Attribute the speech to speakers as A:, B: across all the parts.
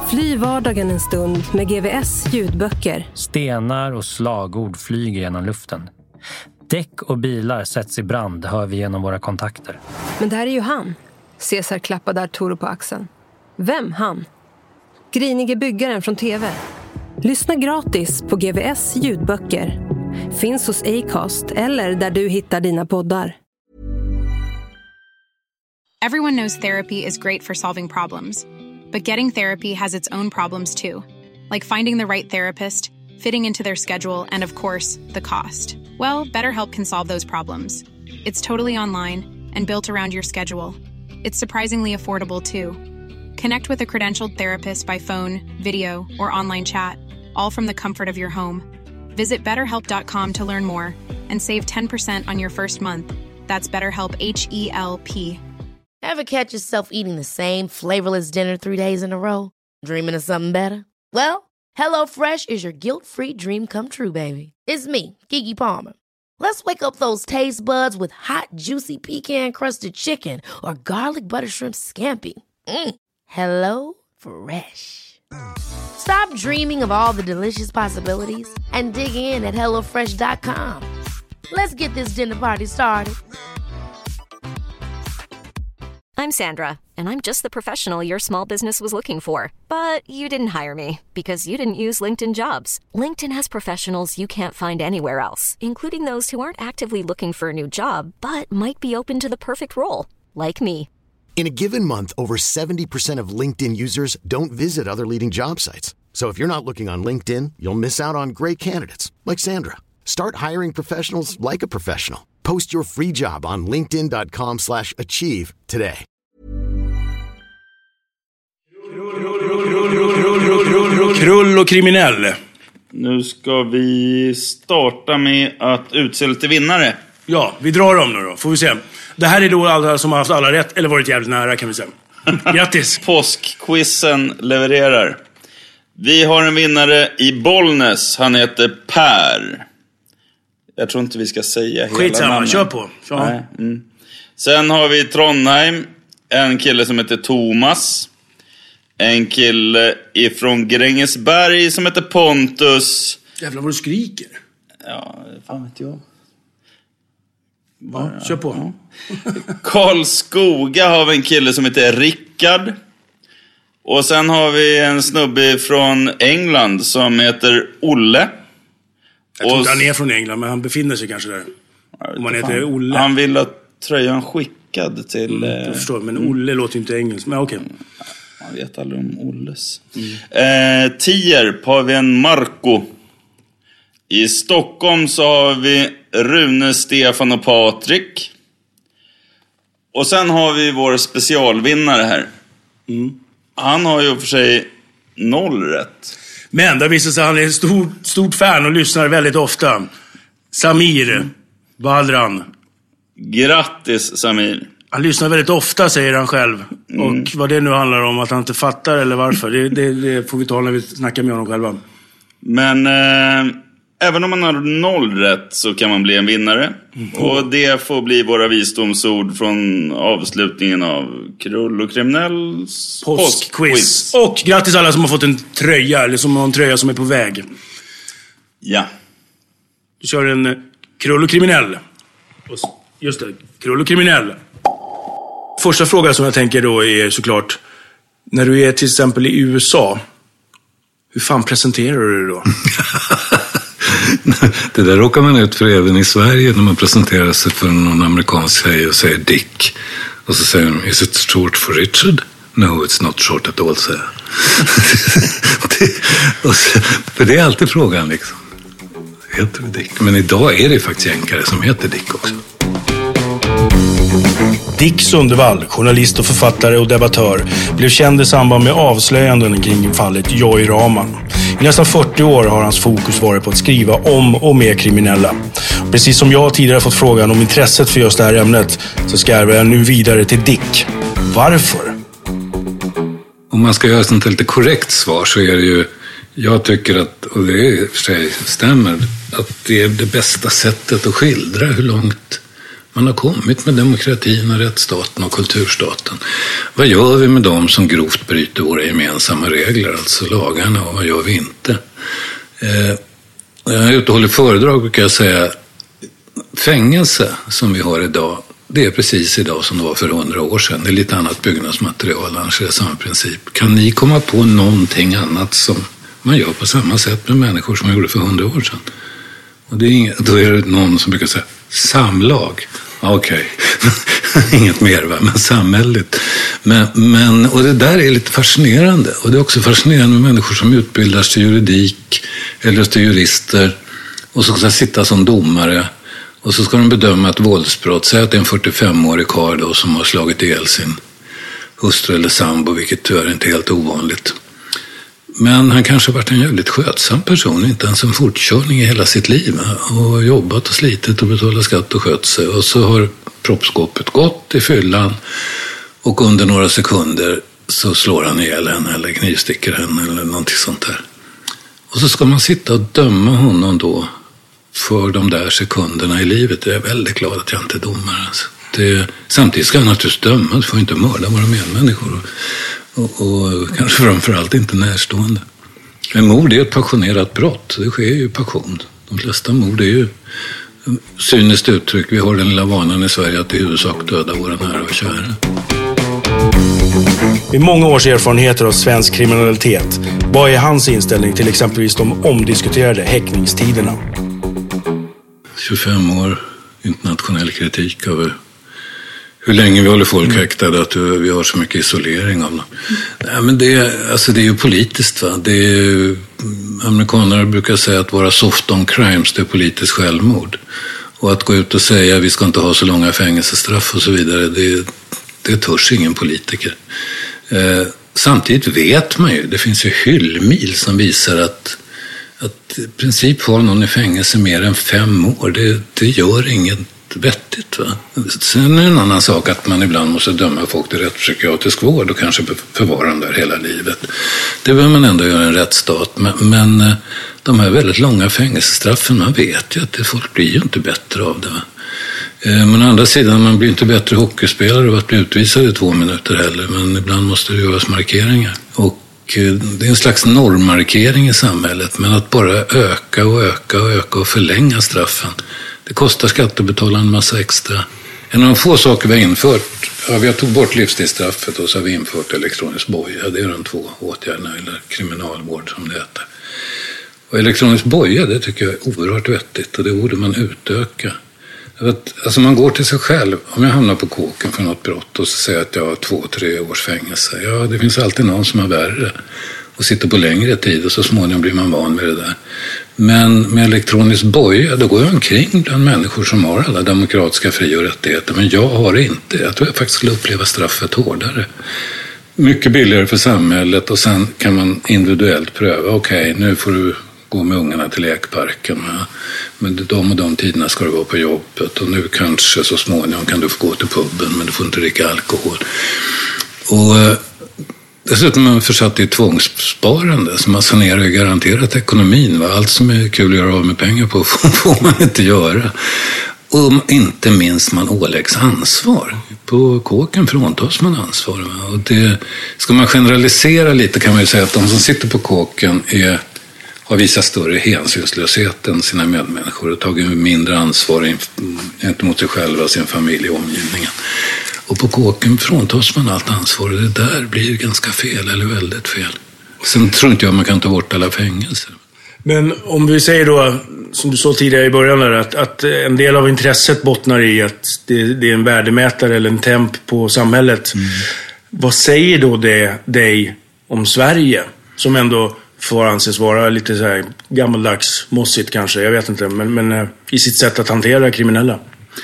A: Fly vardagen en stund med GVS ljudböcker.
B: Stenar och slagord flyger genom luften. Däck och bilar sätts i brand, hör vi genom våra kontakter.
A: Men där är ju han. Cesar klappade Arturo på axeln. Vem han? Grinige byggaren från TV. Lyssna gratis på GVS ljudböcker. Finns hos Acast eller där du hittar dina poddar.
C: Everyone knows therapy is great for solving problems. But getting therapy has its own problems too. Like finding the right therapist, fitting into their schedule, and of course, the cost. Well, BetterHelp can solve those problems. It's totally online and built around your schedule. It's surprisingly affordable too. Connect with a credentialed therapist by phone, video, or online chat, all from the comfort of your home. Visit BetterHelp.com to learn more and save 10% on your first month. That's BetterHelp, H-E-L-P.
D: Ever catch yourself eating the same flavorless dinner 3 days in a row? Dreaming of something better? Well, HelloFresh is your guilt-free dream come true, baby. It's me, Keke Palmer. Let's wake up those taste buds with hot, juicy pecan-crusted chicken or garlic butter shrimp scampi. Hello Fresh. Stop dreaming of all the delicious possibilities and dig in at HelloFresh.com. Let's get this dinner party started.
E: I'm Sandra, and I'm just the professional your small business was looking for. But you didn't hire me because you didn't use LinkedIn Jobs. LinkedIn has professionals you can't find anywhere else, including those who aren't actively looking for a new job, but might be open to the perfect role, like me.
F: In a given month, over 70% of LinkedIn users don't visit other leading job sites. So if you're not looking on LinkedIn, you'll miss out on great candidates like Sandra. Start hiring professionals like a professional. Post your free job on linkedin.com/achieve today.
G: Krull och kriminell. Nu ska vi starta med att utse lite vinnare.
H: Ja, vi drar dem nu då, får vi se. Det här är då alla som har haft alla rätt, eller varit jävligt nära kan vi säga. Grattis!
G: Påskquizen levererar. Vi har en vinnare i Bollnäs, han heter Per. Jag tror inte vi ska säga hela
H: Skitsamma,
G: namnet.
H: kör på.
G: Nej. Sen har vi i Trondheim en kille som heter Thomas. En kille ifrån Grängesberg som heter Pontus.
H: Jävlar vad du skriker.
G: Ja, fan vet jag.
H: Ja, kör på.
G: Karlskoga har vi en kille som heter Rickard. Och sen har vi en snubbe från England som heter Olle.
H: Jag tror inte han är från England, men han befinner sig kanske där. Om han heter Olle.
G: Han vill ha tröjan skickad till...
H: Jag förstår, men Olle låter inte engelskt. Men okej.
G: Man vet aldrig om Olles. Tierp har vi en Marco. I Stockholm så har vi Rune, Stefan och Patrik. Och sen har vi vår specialvinnare här. Han har ju för sig 0 rätt.
H: Men det visar sig att han är stort fan och lyssnar väldigt ofta. Samir Badran.
G: Grattis Samir.
H: Han lyssnar väldigt ofta, säger han själv. Och vad det nu handlar om, att han inte fattar eller varför, det får vi ta när vi snackar med honom själva.
G: Men även om man har 0 rätt så kan man bli en vinnare. Och det får bli våra visdomsord från avslutningen av Krull och kriminells påskquiz.
H: Och grattis alla som har fått en tröja, eller som har en tröja som är på väg.
G: Ja.
H: Du kör en Krull och kriminell. Just det, Krull och kriminell. Första frågan som jag tänker då är såklart, när du är till exempel i USA, hur fan presenterar du det då?
I: Det där råkar man ut för även i Sverige när man presenterar sig för någon amerikansk tjej och säger Dick. Och så säger de, is it short for Richard? No, it's not short at all, säger för det är alltid frågan liksom. Heter du Dick? Men idag är det faktiskt jänkare som heter Dick också.
H: Dick Sundevall, journalist och författare och debattör, blev känd i samband med avslöjanden kring fallet Joy Rahman. I nästan 40 år har hans fokus varit på att skriva om och med kriminella. Precis som jag tidigare fått frågan om intresset för just det här ämnet, så skarvar jag nu vidare till Dick. Varför?
I: Om man ska göra ett sånt lite korrekt svar så är det ju, jag tycker att, och det är för sig stämmer, att det är det bästa sättet att skildra hur långt Man har kommit med demokratin och rättsstaten och kulturstaten. Vad gör vi med dem som grovt bryter våra gemensamma regler, alltså lagarna, och vad gör vi inte? När jag är ute och håller föredrag brukar jag säga fängelse som vi har idag, det är precis idag som det var för 100 år sedan. Det är lite annat byggnadsmaterial, annars är det samma princip. Kan ni komma på någonting annat som man gör på samma sätt med människor som man gjorde för 100 år sedan? Och det är då är det någon som brukar säga samlag. Okej. Inget mer, va? Men samhälleligt. Men, och det där är lite fascinerande. Och det är också fascinerande med människor som utbildas till juridik eller till jurister och så ska sitta som domare och så ska de bedöma ett våldsbrott. Säg att det är en 45-årig karl då som har slagit ihjäl sin hustru eller sambo, vilket tyvärr inte är helt ovanligt. Men han kanske har varit en jävligt skötsam person, inte ens en fortkörning i hela sitt liv. Och jobbat och slitit och betalat skatt och skött sig. Och så har proppskåpet gått i fyllan och under några sekunder så slår han ihjäl henne eller knivsticker henne eller någonting sånt där. Och så ska man sitta och döma honom då för de där sekunderna i livet. Jag är väldigt glad att jag inte är domare. Alltså. Samtidigt ska han naturligtvis döma, du får inte mörda våra medmänniskor. Och kanske framförallt inte närstående. Men mord är ett passionerat brott. Det sker ju i passion. De flesta mord är ju cyniskt uttryck. Vi har den lilla vanan i Sverige att i huvudsak döda våra nära och kära.
H: Med många års erfarenheter av svensk kriminalitet, vad är hans inställning till exempelvis de omdiskuterade häktningstiderna?
I: 25 år internationell kritik över hur länge vi håller folk häktade, att vi har så mycket isolering av dem. Nej, men det är ju politiskt. Va? Amerikaner brukar säga att våra soft on crimes, det är politiskt självmord. Och att gå ut och säga att vi ska inte ha så långa fängelsestraff och så vidare, det törs ingen politiker. Samtidigt vet man ju, det finns ju hyllmil som visar att i princip har någon i fängelse mer än 5 år, det gör inget vettigt. Va? Sen är det en annan sak att man ibland måste döma folk till rättspsykiatrisk vård och kanske förvara dem där hela livet. Det behöver man ändå göra i en rättsstat. Men de här väldigt långa fängelsestraffen, man vet ju att folk blir ju inte bättre av det. Va? Men å andra sidan, man blir inte bättre hockeyspelare och att bli utvisad i 2 minuter heller. Men ibland måste det göras markeringar. Och det är en slags normmarkering i samhället. Men att bara öka och förlänga straffen, det kostar skattebetalarna en massa extra. En av de få saker vi har infört, vi har tagit bort livstidsstraffet och så har vi infört elektronisk boja. Det är de 2 åtgärderna, eller kriminalvård som det heter. Och elektronisk boja, det tycker jag är oerhört vettigt och det borde man utöka. Alltså man går till sig själv, om jag hamnar på kåken för något brott och så säger att jag har 2-3 års fängelse. Ja, det finns alltid någon som är värre och sitter på längre tid och så småningom blir man van med det där. Men med elektronisk boja, då går jag omkring bland människor som har alla demokratiska fri- och rättigheter. Men jag har det inte. Jag tror jag faktiskt skulle uppleva straffet hårdare. Mycket billigare för samhället och sen kan man individuellt pröva. Okej, nu får du gå med ungarna till lekparken. Men de och de tiderna ska du vara på jobbet. Och nu kanske så småningom kan du få gå till puben men du får inte dricka alkohol. Och dessutom är man försatt i tvångssparande så man sanerar ju garanterat ekonomin. Va? Allt som är kul att göra av med pengar på får man inte göra. Och inte minst man åläggs ansvar. På kåken fråntas man ansvar. Va? Och det, ska man generalisera lite kan man ju säga att de som sitter på kåken har visat större hänsynslöshet än sina medmänniskor och tagit mindre ansvar gentemot sig själva, sin familj och omgivningen. Och på kåken fråntas man allt ansvar och det där blir ganska fel eller väldigt fel. Sen tror inte jag man kan ta bort alla fängelser.
H: Men om vi säger då, som du sa tidigare i början där, att en del av intresset bottnar i att det är en värdemätare eller en temp på samhället. Vad säger då det dig om Sverige som ändå får anses vara lite så här gammaldags, mossigt kanske, jag vet inte, men i sitt sätt att hantera kriminella?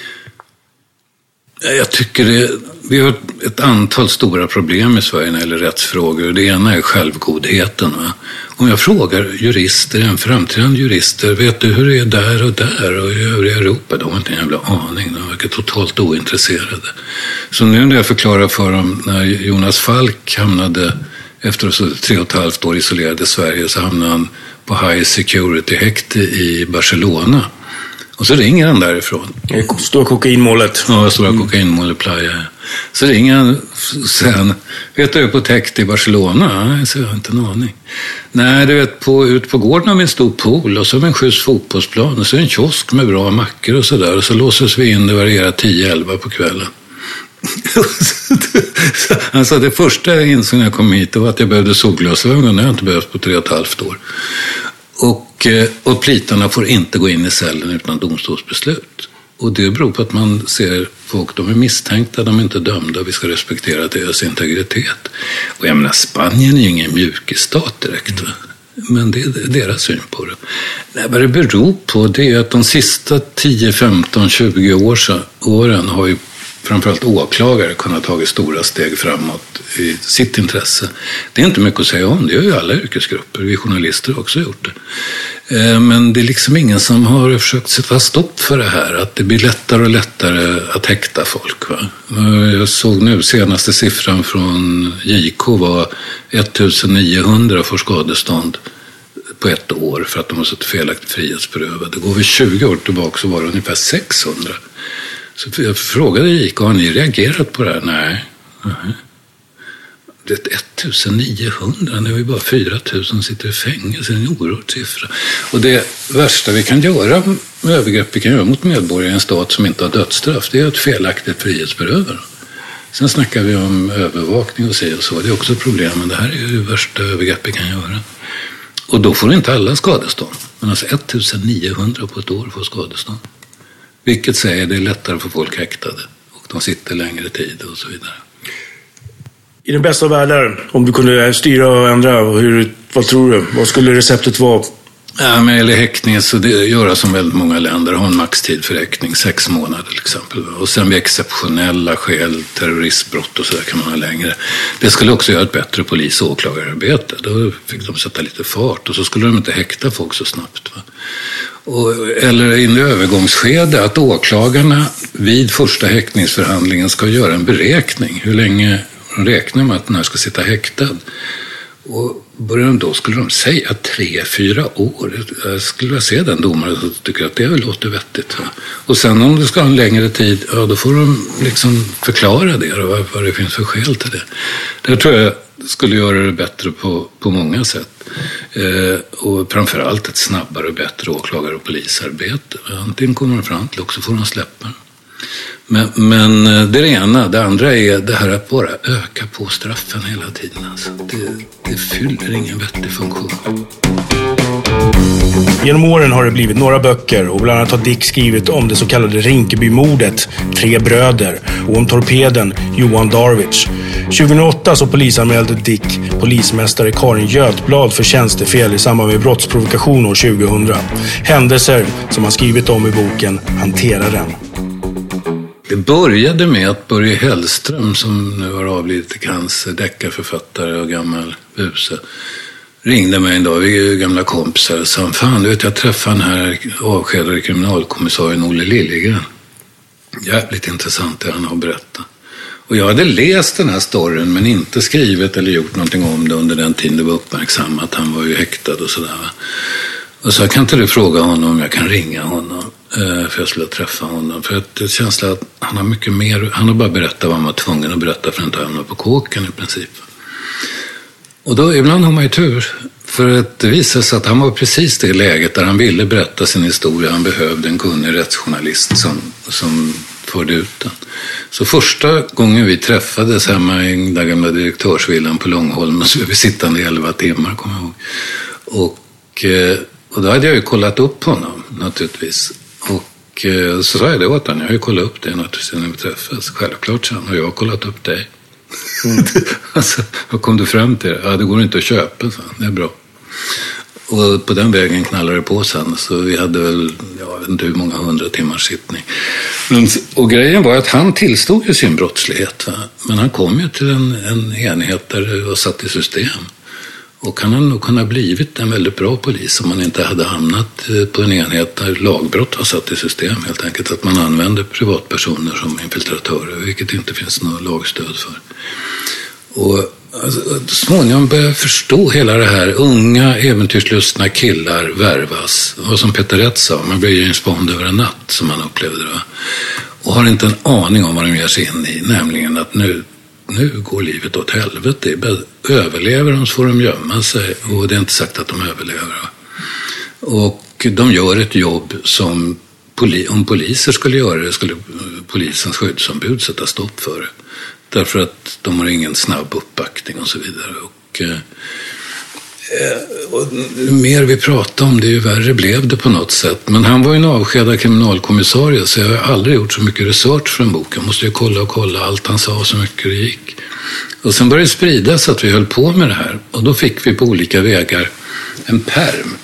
I: Jag tycker vi har ett antal stora problem i Sverige när det gäller rättsfrågor. Det ena är självgodheten. Va? Om jag frågar jurister, en framträdande jurister, vet du hur det är där och i övriga Europa? De har inte en jävla aning, de verkar totalt ointresserade. Så nu när jag förklarar för dem, när Jonas Falk hamnade efter 3,5 år isolerad i Sverige så hamnade han på high security häkte i Barcelona. Och så ringer han därifrån.
H: Stora kokainmålet.
I: Ja, stora kokainmålet Playa. Så ringer han sen. Vet du, på täckt i Barcelona? Nej, så jag har inte en aning. Nej, du vet, ut på gården har vi en stor pool och så har vi en skjuts fotbollsplan och så en kiosk med bra mackor och sådär. Och så låses vi in, det varierar 10-11 på kvällen. Alltså det första jag insåg när jag kom hit var att jag behövde solglasögon. Det har jag inte behövt på 3,5 år. Och plitarna får inte gå in i cellen utan domstolsbeslut. Och det beror på att man ser folk, de är misstänkta, de är inte dömda, vi ska respektera deras integritet. Och jag menar, Spanien är ju ingen mjukisstat direkt, va? Men det är deras syn på det. Nej, vad det beror på det är att de sista 10, 15, 20 åren har ju framförallt åklagare kunnat ta stora steg framåt i sitt intresse. Det är inte mycket att säga om, det gör ju alla yrkesgrupper, vi journalister har också gjort det. Men det är liksom ingen som har försökt sätta stopp för det här, att det blir lättare och lättare att häkta folk. Va? Jag såg nu senaste siffran från JK var 1900 för skadestånd på 1 år för att de har suttit felaktigt frihetsberövade. Går vi 20 år tillbaka så var det ungefär 600. Så jag frågade JK, har ni reagerat på det här? Nej. Det är 1900, det är ju bara 4000 sitter i fängelse, en oerhörd siffra. Och det värsta vi kan göra med övergrepp vi kan göra mot medborgare i en stat som inte har dödsstraff, det är ett felaktigt frihetsberövande. Sen snackar vi om övervakning och så, det är också ett problem, men det här är ju det värsta övergrepp vi kan göra. Och då får inte alla skadestånd, men alltså 1900 på 1 år får skadestånd. Vilket säger det är lättare för folk häktade och de sitter längre tid och så vidare.
H: I den bästa av världar, om du kunde styra och ändra, vad tror du? Vad skulle receptet vara?
I: Ja, men eller häktning så det göra som väldigt många länder, ha en maxtid för häktning, 6 månader till exempel. Och sen vid exceptionella skäl, terroristbrott och så där kan man ha längre. Det skulle också göra ett bättre polis- och åklagararbete. Då fick de sätta lite fart och så skulle de inte häkta folk så snabbt. Va? Eller i en övergångsskede att åklagarna vid första häktningsförhandlingen ska göra en beräkning. Hur länge de räknar med att den här ska sitta häktad. Och då skulle de säga 3-4 år. Jag skulle se den domaren som tycker att det låter vettigt. Va? Och sen om det ska ha en längre tid, ja, då får de liksom förklara det och vad det finns för skäl till det. Det tror jag skulle göra det bättre på många sätt. Och framförallt ett snabbare och bättre åklagare- och polisarbete. Antingen kommer de fram till också får de släppa. Men det är det ena. Det andra är det här att bara öka på straffen hela tiden. Alltså, det fyller ingen vettig funktion.
H: Genom åren har det blivit några böcker och bland annat har Dick skrivit om det så kallade Rinkebymordet, 3 bröder och om torpeden Johan Darwich. 2008 så polisanmälde Dick polismästare Karin Götblad för tjänstefel i samband med brottsprovokation år 2000. Händelser som han skrivit om i boken Hanteraren.
I: Det började med att Börje Hellström, som nu har avlidit i cancer, deckarförfattare och gammal buse, ringde mig en dag, vi är ju gamla kompisar, och sa, fan du vet jag träffade den här avskedade kriminalkommissarien Olle Liljegren. Jävligt intressant det han har berättat. Och jag hade läst den här storyn men inte skrivit eller gjort någonting om det under den tiden det var uppmärksammat. Han var ju häktad och sådär. Och så kan inte du fråga honom om jag kan ringa honom för jag skulle träffa honom. För att det känns att han har mycket mer, han har bara berättat vad han var tvungen att berätta för att inte hamna på kåken i princip. Och då ibland har man ju tur. För att det visade sig att han var precis det läget där han ville berätta sin historia. Han behövde en kunnig rättsjournalist som förde ut den. Så första gången vi träffades hemma i den gamla direktörsvillan på Långholmen så var vi sittande i 11 timmar, kommer jag ihåg. Och då hade jag ju kollat upp honom naturligtvis. Och så sa jag det åt honom, jag har ju kollat upp det naturligtvis när vi träffades. Självklart sen har jag kollat upp dig. Alltså, vad kom du fram till? Ja, det går inte att köpa, så det är bra. Och på den vägen knallade det på sen. Så vi hade väl, jag vet inte hur många 100 timmars sittning. Och grejen var att han tillstod ju sin brottslighet. Va? Men han kom ju till en enhet där det var satt i system. Och han hade nog kunnat blivit en väldigt bra polis om man inte hade hamnat på en enhet där lagbrott var satt i system. Helt enkelt att man använder privatpersoner som infiltratörer, vilket inte finns något lagstöd för. småningom började jag förstå hela det här. Unga, äventyrslustna killar värvas. Och som Peter Rätt sa, man blir James Bond över en natt, som man upplevde det. Och har inte en aning om vad de ger sig in i. Nämligen att nu går livet åt helvete. Överlever de så får de gömma sig. Och det är inte sagt att de överlever. Och de gör ett jobb som om poliser skulle göra det skulle polisens skyddsombud sätta stopp för det. Därför att de har ingen snabb uppbackning och så vidare. Och mer vi pratar om det, ju värre blev det på något sätt. Men han var ju en avskedad kriminalkommissarie, så jag har aldrig gjort så mycket research för en bok. Jag måste ju kolla allt han sa, så mycket det gick. Och sen började det spridas att vi höll på med det här. Och då fick vi på olika vägar en pärm.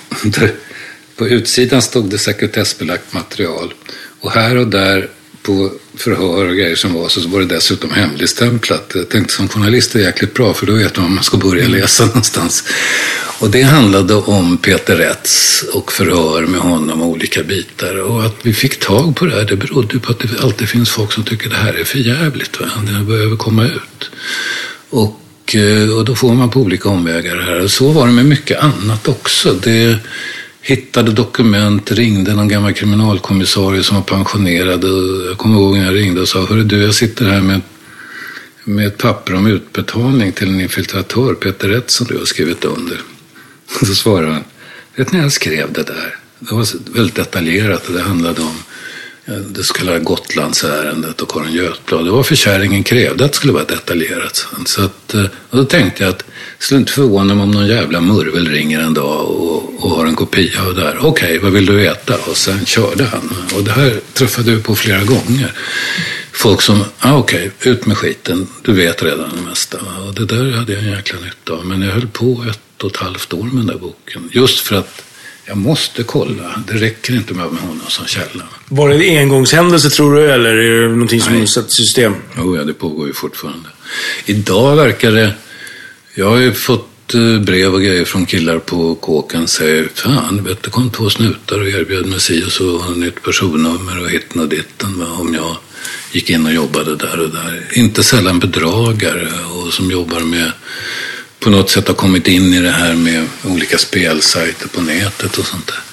I: På utsidan stod det sekretessbelagt material. Och här och där på förhör och grejer som var, så var det dessutom hemligstämplat. Jag tänkte som journalist är det jäkligt bra, för då vet man om man ska börja läsa någonstans. Och det handlade om Peter Rätts och förhör med honom och olika bitar. Och att vi fick tag på det här, det berodde på att det alltid finns folk som tycker det här är för jävligt. Va? Det behöver komma ut. Och då får man på olika omvägar det här. Och så var det med mycket annat också. Det hittade dokument, ringde någon gammal kriminalkommissarie som var pensionerad. Jag kommer ihåg när jag ringde och sa: hörru du, jag sitter här med ett papper om utbetalning till en infiltratör, Peter Rätt, som du har skrivit under. Och så svarade han: vet ni, jag skrev det där. Det var väldigt detaljerat och det handlade om det så kallade Gotlandsärendet och Karin Götblad. Det var för kärringen krävde att det skulle vara detaljerat. Så att, och då tänkte jag att det skulle inte förvåna mig om någon jävla murvel ringer en dag och har en kopia av det här. Okej, vad vill du veta? Och sen körde han. Och det här träffade jag på flera gånger. Folk som, okej, ut med skiten. Du vet redan det mesta. Och det där hade jag en jäkla nytta av. Men jag höll på 1,5 år med den där boken. Just för att jag måste kolla. Det räcker inte med honom som källa.
H: Var det en engångshändelse, tror du? Eller är det någonting som är ett system?
I: Jo, ja, det pågår ju fortfarande. Idag verkar det... Jag har ju fått brev och grejer från killar på kåken. Säger, fan, vet du, kom 2 snutar och erbjöd mig si och så ett nytt personnummer och hitten och ditten. Om jag gick in och jobbade där och där. Inte sällan bedragare och som jobbar med... på något sätt har kommit in i det här med olika spelsajter på nätet och sånt där.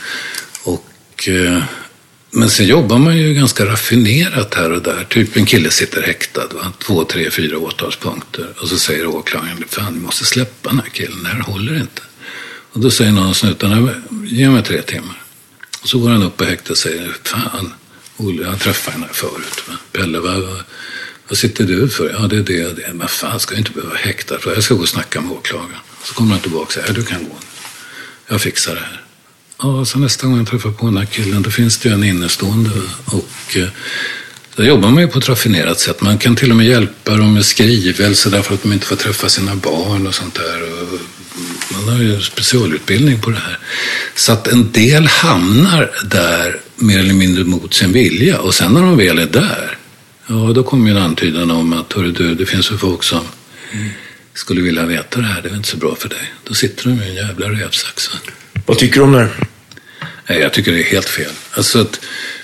I: Men sen jobbar man ju ganska raffinerat här och där. Typ en kille sitter häktad, 2, 3, 4 åtalspunkter. Och så säger åklagaren: fan, vi måste släppa den här killen, det här håller inte. Och då säger någon snutarna: ge mig 3 timmar. Och så går han upp på häktet och säger: fan, Olle, jag träffade den här förut. Pelle, vad sitter du för? Ja, det är det. Men fan, ska jag inte behöva häkta? För jag ska gå och snacka med åklagaren. Så kommer han tillbaka och säger: du kan gå. Jag fixar det här. Ja, så nästa gång jag träffar på den här killen, då finns det ju en innestående. Och då jobbar man ju på ett raffinerat sätt. Man kan till och med hjälpa dem med skrivelse därför att de inte får träffa sina barn och sånt där. Och man har ju specialutbildning på det här. Så att en del hamnar där mer eller mindre mot sin vilja. Och sen när de väl är där, ja, då kommer ju en antydan om att hörru du, det finns ju folk som skulle vilja veta det här, det är inte så bra för dig. Då sitter de i en jävla revsax.
H: Vad tycker du om det?
I: Nej, jag tycker det är helt fel. Alltså att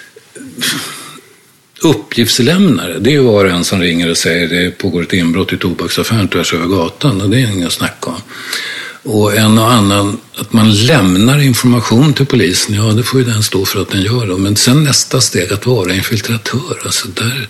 I: uppgiftslämnare, det är ju var en som ringer och säger: det pågår ett inbrott i tobaksaffären tvärs över gatan, och det är inga snack om. Och en och annan, att man lämnar information till polisen, ja, det får ju den stå för att den gör det. Men sen nästa steg, att vara infiltratör, alltså där...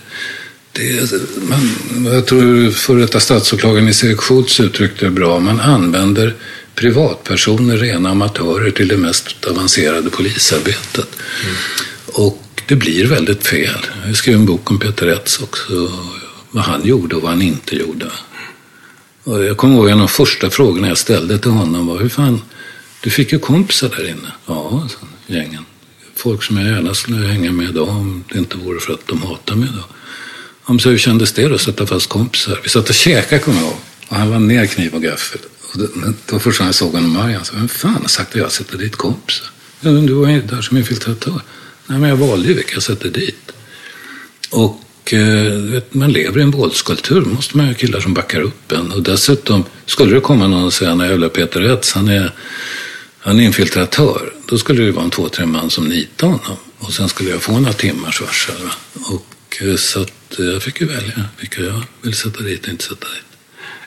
I: jag tror för detta statsåklagaren i Erik Schultz uttryckte det bra. Man använder privatpersoner, rena amatörer, till det mest avancerade polisarbetet. Och det blir väldigt fel. Jag skrev en bok om Peter Rätts också, vad han gjorde och vad han inte gjorde. Och jag kommer ihåg en av de första frågorna jag ställde till honom var: hur fan, du fick ju kompisar där inne. Ja, gängen. Folk som jag gärna skulle hänga med idag om det inte vore för att de hatar mig då. Så hur kändes det då att sätta fast kompisar? Vi satt och käkade, kommer jag ihåg. Och han var ner kniv och gaffel. Och då först när jag såg honom och Marian, så vem fan har sagt att jag sätter dit kompisar? Ja, du var ju där som infiltratör. Nej, men jag valde ju vilka jag sätter dit. Och man lever i en våldskultur. Då måste man ha killar som backar upp en. Och dessutom, skulle det komma någon och säga: när jävla Peter Rätts, han är infiltratör. Då skulle det vara en 2-3 man som nitar honom. Och sen skulle jag få några timmars varsel. Och så att jag fick ju välja vilka jag vill sätta dit och inte sätta dit.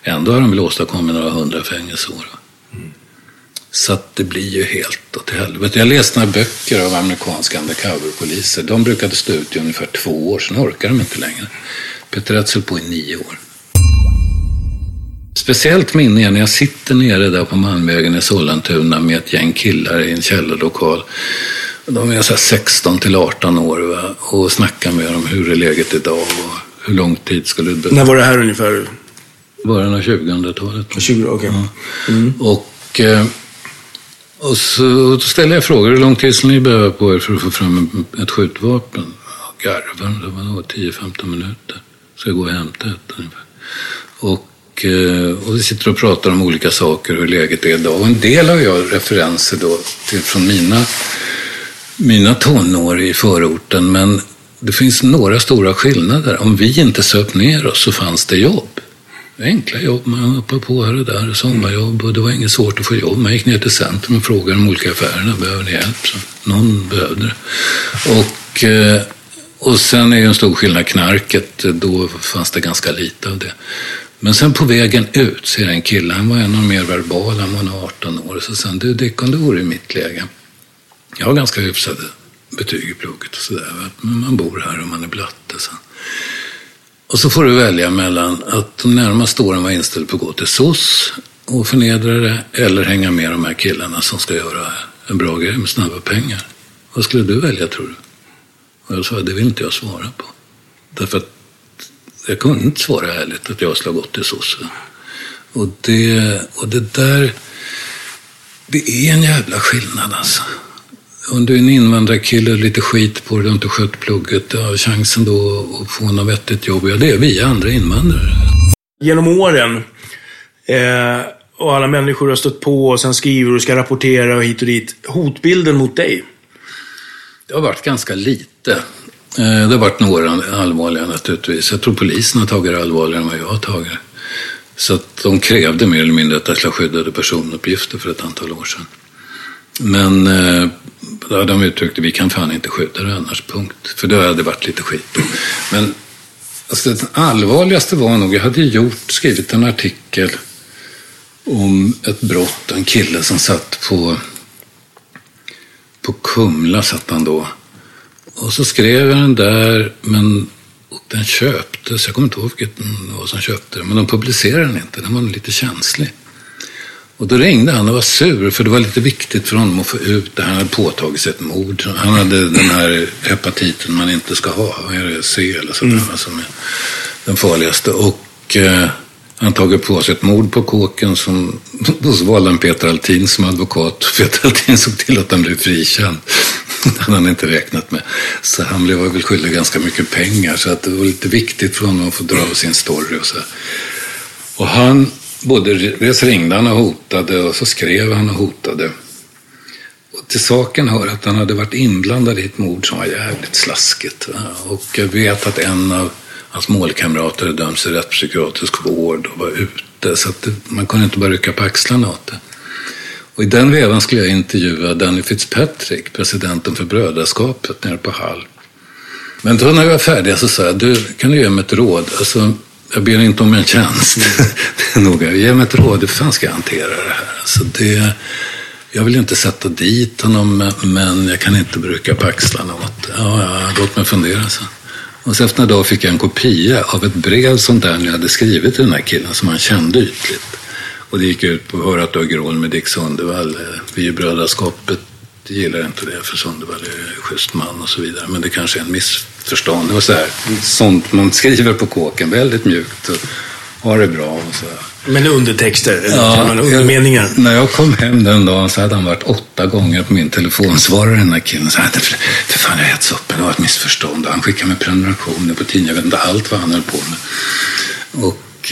I: Ändå har de väl åstadkommit några 100 fängelseår. Så att det blir ju helt åt helvete. Jag läste några böcker av amerikanska undercoverpoliser. De brukade stå ut i ungefär 2 år, sen orkar de inte längre. Peter Rätz höll på i 9 år. Speciellt minne är när jag sitter nere där på Malmvägen i Sollentuna med ett gäng killar i en källarlokal. De är så här 16 till 18 år, va? Och snackar med dem hur är läget idag och hur lång tid skulle det behöva.
H: När var det här ungefär?
I: Början av 2000-talet.
H: 20, okej.
I: Ja. Och så ställer jag frågor, hur lång tid skulle ni behöva på er för att få fram ett skjutvapen? Garvar, det var nog 10-15 minuter. Så jag går och hämtar ett ungefär. Och vi sitter och pratar om olika saker, hur läget är idag. Och en del har jag referenser då till från mina tonår i förorten. Men det finns några stora skillnader. Om vi inte söp ner oss så fanns det jobb. Enkla jobb, man hoppade på här och där, sommarjobb, och det var inget svårt att få jobb. Man gick ner till centrum och frågade de olika affärerna, behöver ni hjälp? Så någon behövde det. Och sen är ju en stor skillnad knarket, då fanns det ganska lite av det. Men sen på vägen ut ser en kille, han var ännu mer verbal, han var 18 år, så sen det kunde vara i mitt läge. Jag har ganska hyfsade betyg i plugget och sådär, men man bor här och man är blatte sen. Och så får du välja mellan att de närmaste åren var inställd på att gå till SOS och förnedra det, eller hänga med de här killarna som ska göra en bra grej med snabba pengar. Vad skulle du välja, tror du? Och jag sa, det vill inte jag svara på. Därför att jag kunde inte svara ärligt att jag skulle ha gått till SOS. Och det där, det är en jävla skillnad alltså. Om du är en invandrarkille och lite skit på dig och inte skött plugget, har chansen då att få något vettigt jobb. Ja, det är vi andra invandrare.
H: Genom åren och alla människor har stött på och sen skriver och ska rapportera och hit och dit. Hotbilden mot dig?
I: Det har varit ganska lite. Det har varit några allvarliga naturligtvis. Jag tror polisen har tagit det allvarligare än vad jag har tagit. Så att de krävde mer eller mindre att jag skulle skyddade personuppgifter för ett antal år sedan. Men då hade de uttryckt att vi kan fan inte skjuta det annars, punkt. För då hade det varit lite skit. Men alltså, det allvarligaste var nog, jag hade skrivit en artikel om ett brott, en kille som satt på Kumla satt han då. Och så skrev jag den där, men den köptes, jag kommer inte ihåg vilket som köpte den, men de publicerade den inte, den var lite känslig. Och då ringde han och var sur, för det var lite viktigt för honom att få ut det. Han hade påtagit sig ett mord. Han hade den här hepatiten man inte ska ha, C eller sådär, som är den farligaste. Och han tagit på sig ett mord på kåken, som då valde han Peter Altin som advokat. Peter Altin såg till att han blev frikänd. Det hade han inte räknat med. Så han blev väl skyldig ganska mycket pengar, så att det var lite viktigt för honom att få dra av sin story och så. Och han dels ringde han och hotade, och så skrev han och hotade. Och till saken hör att han hade varit inblandad i ett mord som var jävligt slaskigt. Och jag vet att en av hans målkamrater döms i rättspsykiatrisk vård och var ute. Så att man kunde inte bara rycka på axlarna åt det. Och i den vevan skulle jag intervjua Danny Fitzpatrick, presidenten för Brödraskapet nere på Hall. Men då när jag var färdig så sa jag, du, kan du ge mig ett råd? Alltså, jag ber inte om en tjänst. Det är noga. Ge mig ett råd, hur fan ska jag hantera det här? Alltså jag vill inte sätta dit honom, men jag kan inte bruka på axlarna åt. Ja, låt mig fundera så. Och så efter en dag fick jag en kopia av ett brev som Danny hade skrivit till den här killen som han kände ytligt. Och det gick ut på att höra att du har grål med Dick Sundevall. Vi i Brödraskapet gillar inte det, för Sundevall är schysst man och så vidare. Men det kanske är en missförstånd. Det var så här, sånt man skriver på kåken, väldigt mjukt och har det bra och så här.
H: Men undertexter? Eller undermeningar?
I: När jag kom hem den dagen så hade han varit 8 gånger på min telefonsvarare, den här killen. Så här, för fan, jag äts upp, det var ett missförstånd. Och han skickade med prenumerationer på tidningar. Jag vet inte allt vad han höll på med. Och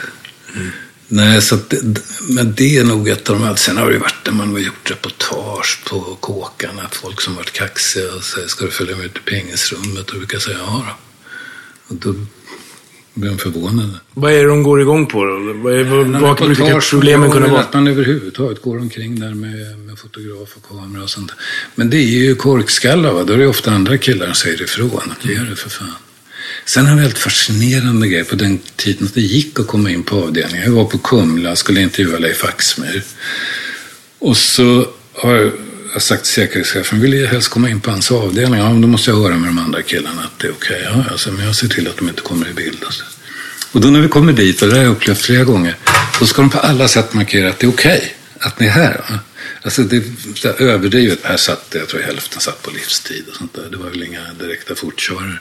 I: nej, så att men det är nog ett av de här. Sen har det varit där man har gjort reportage på kåkarna. Folk som varit kaxiga och säger, ska du följa med till pengesrummet? Och brukar säga, ja då. Och då blir de förvånade. Vad är det de går igång på då? Vad brukar problemen kunna vara? Att man överhuvudtaget går omkring där med fotograf och kamera och sånt. Men det är ju korkskallar, va? Då är det ofta andra killar som säger ifrån. Att ge det för fan. Sen har vi väldigt fascinerande grej på den tiden att det gick att komma in på avdelningen. Jag var på Kumla, skulle intervjua Leif Axmyr. Och så har jag sagt till säkerhetschefen, vill jag helst komma in på hans avdelning? Ja, men då måste jag höra med de andra killarna att det är okej. Ja, alltså, men jag ser till att de inte kommer i bild. Och då när vi kommer dit, och det har jag upplevt flera gånger, då ska de på alla sätt markera att det är okej att ni är här. Va? Alltså det är överdrivet. Här satt, jag tror hälften satt på livstid och sånt där. Det var väl inga direkta fortkörare.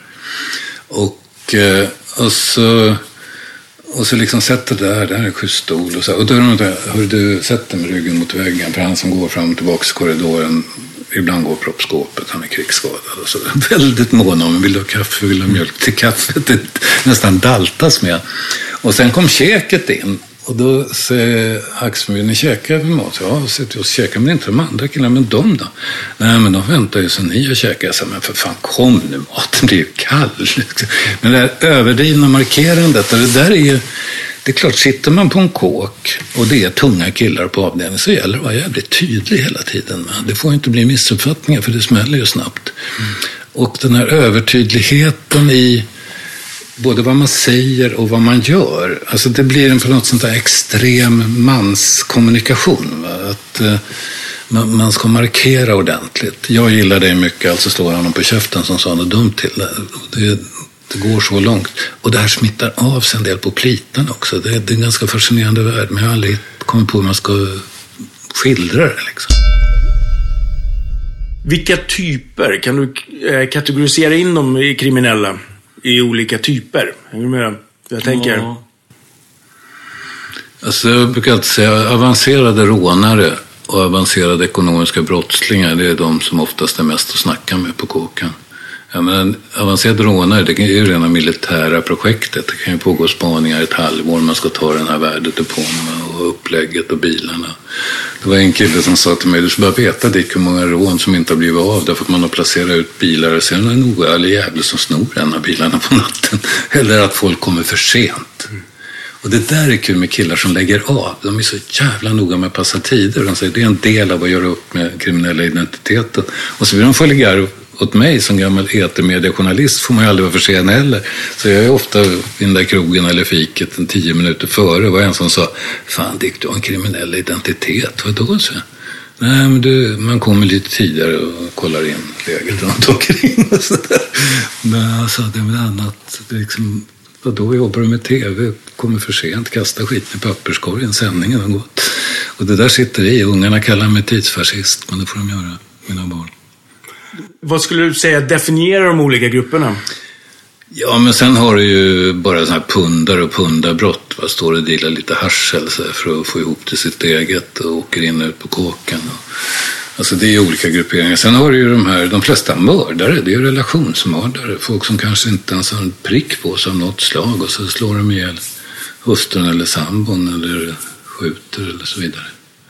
I: Och så liksom sätter där är skjutstol och så. Och då är de där, hör du, sätter med ryggen mot väggen, för han som går fram och tillbaka i korridoren, ibland går proppskåpet, han är krigsskadad och så. Väldigt mån om, vill du ha kaffe, vill du ha mjölk till kaffet, det nästan daltas med. Och sen kom käket in. Och då säger Axmyr, ni käkar för mat? Ja, sitter och käkar, men inte de andra killarna, men de då? Nej, men de väntar ju så ni har käkat. Jag sa, men för fan, kom nu, maten blir ju kall. Men det här överdrivna markerandet, och det där är ju, det är klart, sitter man på en kåk och det är tunga killar på avdelningen, så gäller det att vara jävligt tydlig hela tiden. Det får inte bli missuppfattningar, för det smäller ju snabbt. Och den här övertydligheten i både vad man säger och vad man gör. Alltså det blir en på något sånt där extrem manskommunikation. Va? Att man ska markera ordentligt. Jag gillar det mycket, alltså slår honom på käften som sa något dumt till. Det går så långt. Och det här smittar av sig en del på plitan också. Det är en ganska fascinerande värld, men jag har aldrig kommit på hur man ska skildra det liksom.
H: Vilka typer, kan du kategorisera in dem i kriminella? I olika typer. Hänger du med? Jag tänker. Ja.
I: Alltså jag brukar alltid säga avancerade rånare och avancerade ekonomiska brottslingar, det är de som oftast är mest att snacka med på kåken. Ja, men avancerade rånare, det är ju rena militära projektet. Det kan ju pågå spaningar ett halvår. Man ska ta den här värdedepån och upplägget och bilarna. Det var en kille som sa till mig, du ska bara veta Dick hur många rån som inte har blivit av därför att man har placerat ut bilar och sen är det en oärlig jävel som snor en av bilarna på natten. Eller att folk kommer för sent. Och det där är kul med killar som lägger av. De är så jävla noga med att passa tider. De säger det är en del av att göra upp med kriminella identiteten. Och så vill de få ligga åt mig som gammal etermediejournalist får man ju aldrig vara för sen heller. Så jag är ofta i den där krogen eller fiket 10 minuter före. Det var en som sa, fan Dick, du har en kriminell identitet. Vad då? Så? Nej, men man kommer lite tidigare och kollar in läget runt omkring och sådär. Men alltså, det är väl annat. Det är liksom, då jobbar du med tv, kommer för sent, kastar skit i papperskorgen, sändningen har gått. Och det där sitter i. Ungarna kallar mig tidsfascist, men det får de göra, mina barn.
H: Vad skulle du säga definierar de olika grupperna?
I: Ja, men sen har du ju bara såna här pundar och pundarbrott. Står och delar lite haschel för att få ihop till sitt eget och åker in och ut på kåken. Alltså det är ju olika grupperingar. Sen har du ju de flesta mördare, det är ju relationsmördare. Folk som kanske inte ens har en prick på sig av något slag och så slår de ihjäl hustrun eller sambon eller skjuter eller så vidare.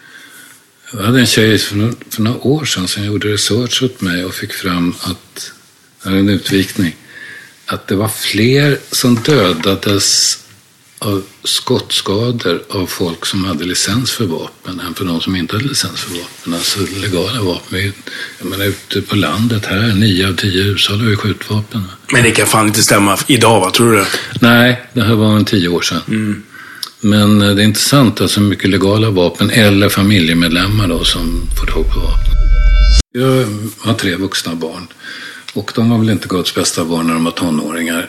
I: Jag hade en tjej för några år sedan som gjorde research åt mig och fick fram att, en utvikning, att det var fler som dödades av skottskador av folk som hade licens för vapen än för de som inte hade licens för vapen. Alltså legala vapen. Jag menar ute på landet här, 9 av 10 hushåll har ju skjutvapen.
H: Men det kan fan inte stämma idag, vad tror du?
I: Nej, det här var 10 år sedan. Mm. Men det är intressant alltså mycket legala vapen eller familjemedlemmar då som får tag på vapen. Jag har 3 vuxna barn och de var väl inte Guds bästa barn när de var tonåringar.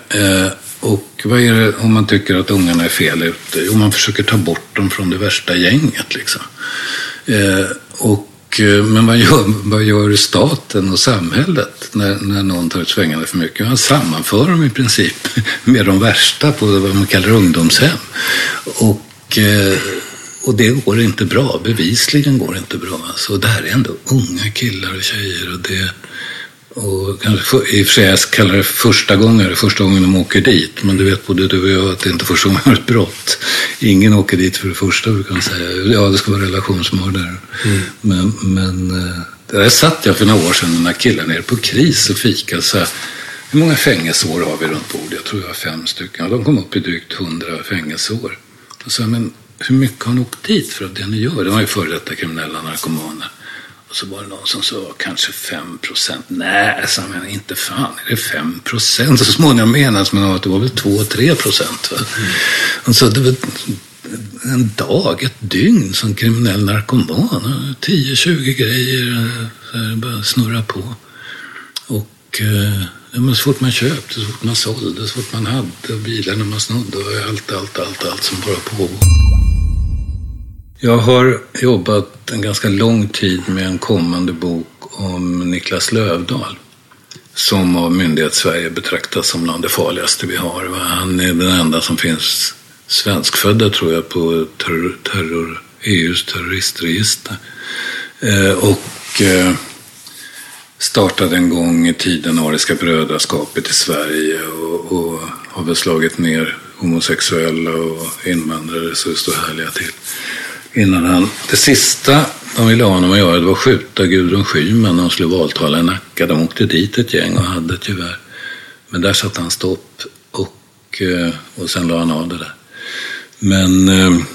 I: Och vad är det om man tycker att ungarna är fel ute? Jo, man försöker ta bort dem från det värsta gänget liksom. Men vad gör staten och samhället när någon tar ut svängarna för mycket? Man sammanför dem i princip med de värsta på vad man kallar ungdomshem. Och det går inte bra. Bevisligen går det inte bra. Alltså, det här är ändå unga killar och tjejer och kanske i och för sig jag kallar det första gången de åker dit, men du vet både du och jag att det inte är första gången är ett brott. Ingen åker dit för det första, du kan säga. Ja, det ska vara relationsmördare. Men där satt jag för några år sedan när killar nere på KRIS och fika så här, hur många fängelseår har vi runt bordet? Jag tror jag har 5 stycken. De kom upp i drygt 100 fängelseår. Och så, men hur mycket har ni åkt dit för att det ni gör? De var ju före detta kriminella narkomaner. Och så var det någon som sa kanske 5%. Nej, sa man, inte fan, är det 5%? Så småningom menades man att det var väl 2-3%. Och så det var en dag, ett dygn som kriminell narkoman. 10-20 grejer, bara snurra på. Och men så fort man köpte, så fort man sålde, så fort man hade, bilarna man snodde och allt som bara pågår. Jag har jobbat en ganska lång tid med en kommande bok om Niklas Lövdahl, som av Myndighetssverige betraktas som bland det farligaste vi har. Han är den enda som finns svenskfödda, tror jag, på EUs terroristregister. Och startade en gång i tiden Ariska brödraskapet i Sverige och har väl slagit ner homosexuella och invandrare så det står härliga till. Det sista de ville ha honom att göra, det var skjuta Gudrun Schyman när hon skulle valtala i Nacka. De åkte dit ett gäng och hade tyvärr. Men där satt han stopp och sen la han av det där. Men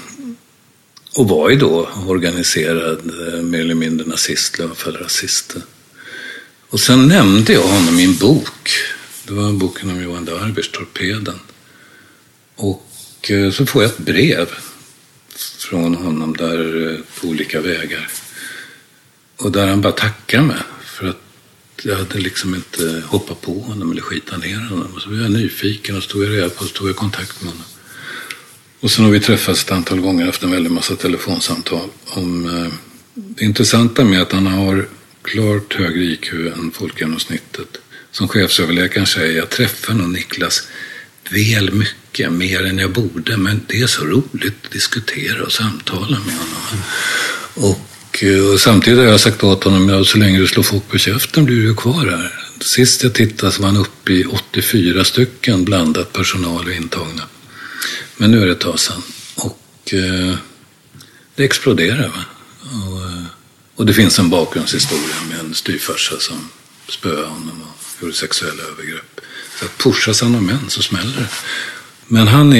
I: och var ju då organiserad mer eller mindre nazist, eller rasist. Och sen nämnde jag honom i en bok. Det var boken om Johan Darbers, Torpeden. Och så får jag ett brev från honom där på olika vägar. Och där han bara tackar mig för att jag hade liksom inte hoppat på honom eller skitat ner honom. Och så blev jag nyfiken och stod jag i kontakt med honom. Och sen har vi träffats ett antal gånger efter en väldigt massa telefonsamtal om det intressanta med att han har klart högre IQ än folkgenomsnittet. Som chefsöverläkaren säger, jag träffar nog Niklas väl mycket, mer än jag borde, men det är så roligt att diskutera och samtala med honom. Och samtidigt har jag sagt åt honom, ja, så länge du slår folk på käften blir du kvar här. Sist jag tittade så var han uppe i 84 stycken blandat personal och intagna. Men nu är det ett tag sedan. Och det exploderar, va? Och det finns en bakgrundshistoria med en styvfarsa som spöade honom och gjorde sexuella övergrepp. Så att pushas han av män så smäller det. Men han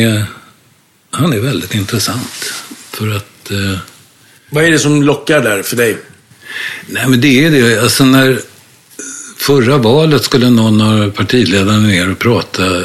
I: är väldigt intressant. För att...
H: Vad är det som lockar där för dig?
I: Nej, men det är det. Alltså när förra valet skulle någon av partiledarna ner och prata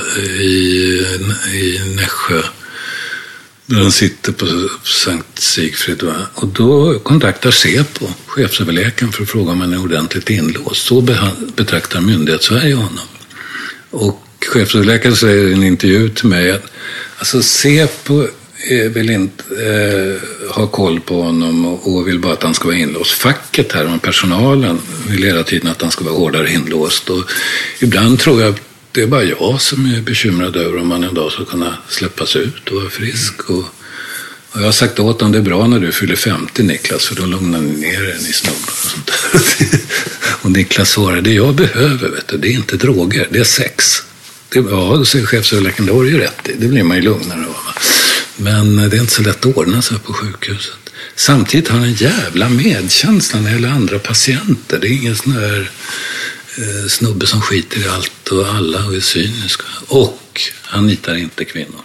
I: i Nässjö. Där de sitter på Sankt Sigfrid. Va? Och då kontaktar Säpo, chefsöverläkaren, för att fråga om han är ordentligt inlåst. Så betraktar Myndighetssverige honom. Och chefsöverläkaren säger i en intervju till mig att alltså Säpo vill inte ha koll på honom och vill bara att han ska vara inlåst. Facket här och personalen vill hela tiden att han ska vara hårdare inlåst. Och ibland tror jag det är bara jag som är bekymrad över om man en dag ska kunna släppas ut och vara frisk. Och jag har sagt åt honom, det är bra när du fyller 50, Niklas, för då lugnar ni ner er, ni snubbar och sånt där. Och Niklas svarar, det jag behöver, vet du, det är inte droger, det är sex. Ja, då säger chefsöverläkaren, det har du ju rätt i, det blir man ju lugnare av. Men det är inte så lätt att ordna sig på sjukhuset. Samtidigt har han en jävla medkänsla när det gäller andra patienter. Det är ingen sån där snubbe som skiter i allt och alla och är cyniska. Och han nitar inte kvinnor.